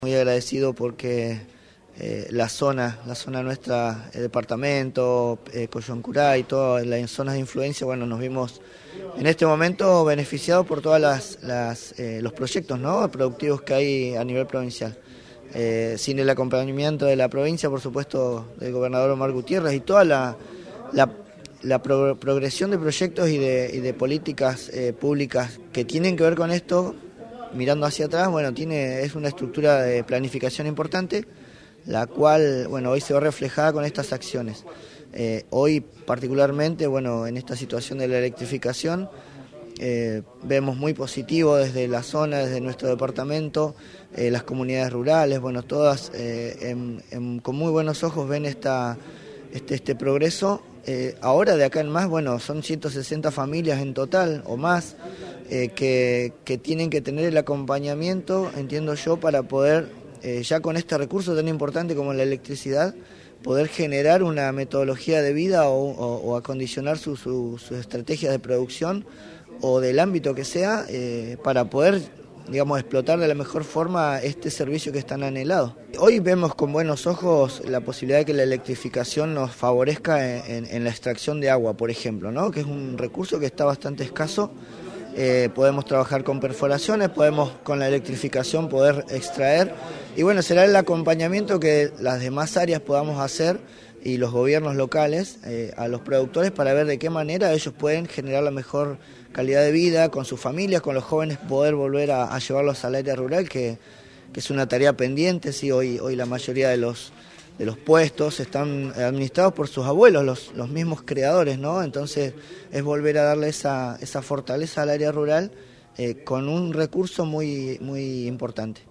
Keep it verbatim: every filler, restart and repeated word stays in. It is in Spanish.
Muy agradecido porque eh, la zona, la zona nuestra, el departamento, eh, Coyhuancurá y todas las zonas de influencia, bueno, nos vimos en este momento beneficiados por todas las, las eh, los proyectos, ¿no?, productivos que hay a nivel provincial. Eh, sin el acompañamiento de la provincia, por supuesto, del gobernador Omar Gutiérrez y toda la, la, la pro, progresión de proyectos y de, y de políticas eh, públicas que tienen que ver con esto, mirando hacia atrás, bueno, tiene es una estructura de planificación importante, la cual, bueno, hoy se ve reflejada con estas acciones. Eh, hoy particularmente, bueno, en esta situación de la electrificación, eh, vemos muy positivo desde la zona, desde nuestro departamento, eh, las comunidades rurales, bueno, todas eh, en, en, con muy buenos ojos ven esta, este, este progreso. Eh, ahora de acá en más, bueno, son ciento sesenta familias en total o más eh, que, que tienen que tener el acompañamiento, entiendo yo, para poder, eh, ya con este recurso tan importante como la electricidad, poder generar una metodología de vida o, o, o acondicionar sus su, su estrategias de producción o del ámbito que sea, eh, para poder, digamos, explotar de la mejor forma este servicio que es tan anhelado. Hoy vemos con buenos ojos la posibilidad de que la electrificación nos favorezca en, en, en la extracción de agua, por ejemplo, ¿no?, que es un recurso que está bastante escaso. Eh, podemos trabajar con perforaciones, podemos con la electrificación poder extraer, y bueno, será el acompañamiento que las demás áreas podamos hacer y los gobiernos locales eh, a los productores para ver de qué manera ellos pueden generar la mejor calidad de vida con sus familias, con los jóvenes, poder volver a, a llevarlos al área rural, que, que es una tarea pendiente. Sí, hoy, hoy la mayoría de los de los puestos están administrados por sus abuelos, los, los mismos creadores, ¿no? Entonces es volver a darle esa, esa fortaleza al área rural eh, con un recurso muy, muy importante.